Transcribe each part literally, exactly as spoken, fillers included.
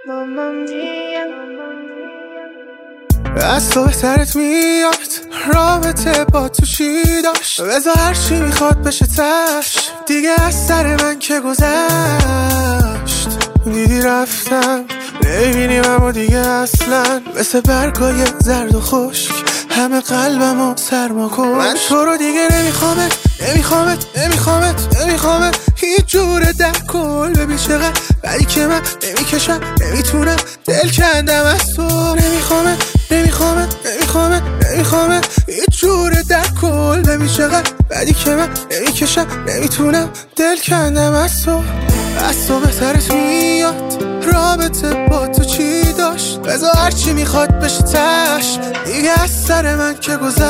از تو بهترت میاد رابطه با تو چی داشت، بذار هرچی میخواد بشه تش، دیگه از سر من که گذشت. دیدی رفتم نمیبینیم اما دیگه اصلا، مثل برگای زرد و خشک همه قلبمو سرما کن. من تو رو دیگه نمیخوامت نمیخوامت نمیخوامت نمیخوامت هیچ جوره در کل. ببین چقدر بدی که من نمیکشم نمیتونم دل کندم از تو. نمیخوامت نمیخوامت نمیخوامت نمیخوامت هیچ جوره در کل. ببین چقدر بدی که من نمیکشم نمیتونم دل کندم از تو. از تو بهترت میاد رابطه با تو چی داشت، بذار هرچی میخواد بشه تش، دیگه از سر من که گذشت.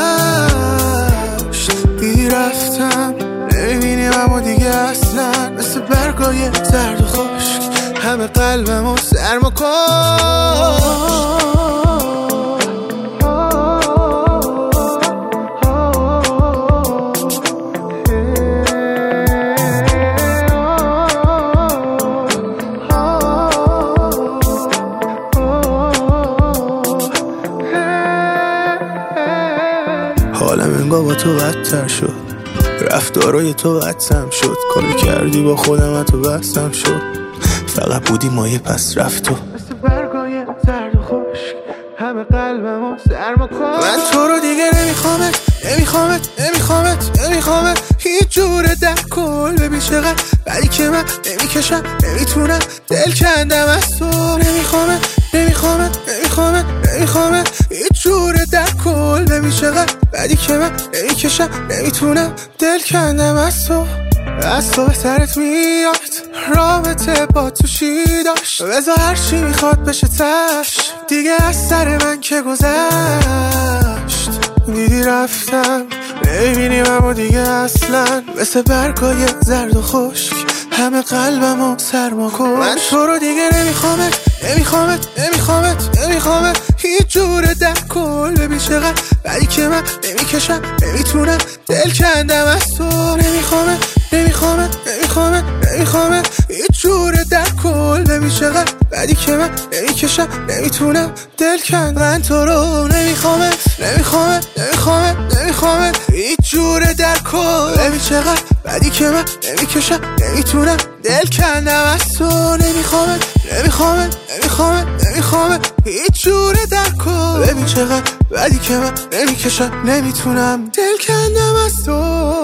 دیدی رفتم نمیبینیم اما دیگه اصلا، مثل برگای زرد و خشک همه قلبمو سرما کشت. حالم انگار با تو بدتر شد، رفتارای تو بدتم شد، کاری کردی با خودم تو بستم شد، فقط بودی مایه پس رفت تو. مثل برگای زرد و خشک همه قلبمو سرما کن. من تو رو دیگه نمیخوامت نمیخوامت نمیخوامت نمیخوامت هیچ جوره در کل. ببین چقدر بدی که من نمیکشم نمیتونم دل کندم از تو. نمیخوامت نمیخوامت نمیخوامت نمیخوامت هیچ جوره در کل. ببین چقدر بدی که من نمیکشم نمیتونم دل کندم از تو. از تو بهترت میاد رابطه با تو چی داشت، بذار هرچی میخواد بشه تش، دیگه از سر من که گذشت. دیدی رفتم نمیبینیم اما دیگه اصلا، مثل برگای زرد و خشک همه قلبمو سرما کن. من تو رو دیگه نمیخوامت نمیخوامت نمیخوامت نمیخوامت هیچ جوره در کل. ببین چقدر بدی که من نمیکشم نمیتونم دل کندم از تو. نمیخوامت نمیخوامت نمیخوامت نمیخوامت هیچ جوره در کل. ببین چقدر بدی که من نمیکشم نمیتونم دل کندم. من تو رو نمیخوامت نمیخوامت نمیخوامت نمیخوامت هیچ جوره در کل. ببین چقدر بدی که من نمیکشم نمیتونم دل کندم از تو. نمیخوامت نمیخوامت نمیخوامت نمیخوامت هیچ جوره در کل. ببین چقدر بدی که من نمیکشم نمیتونم دل کندم از تو.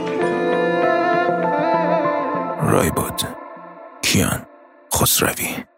رایباد کیان خسروی.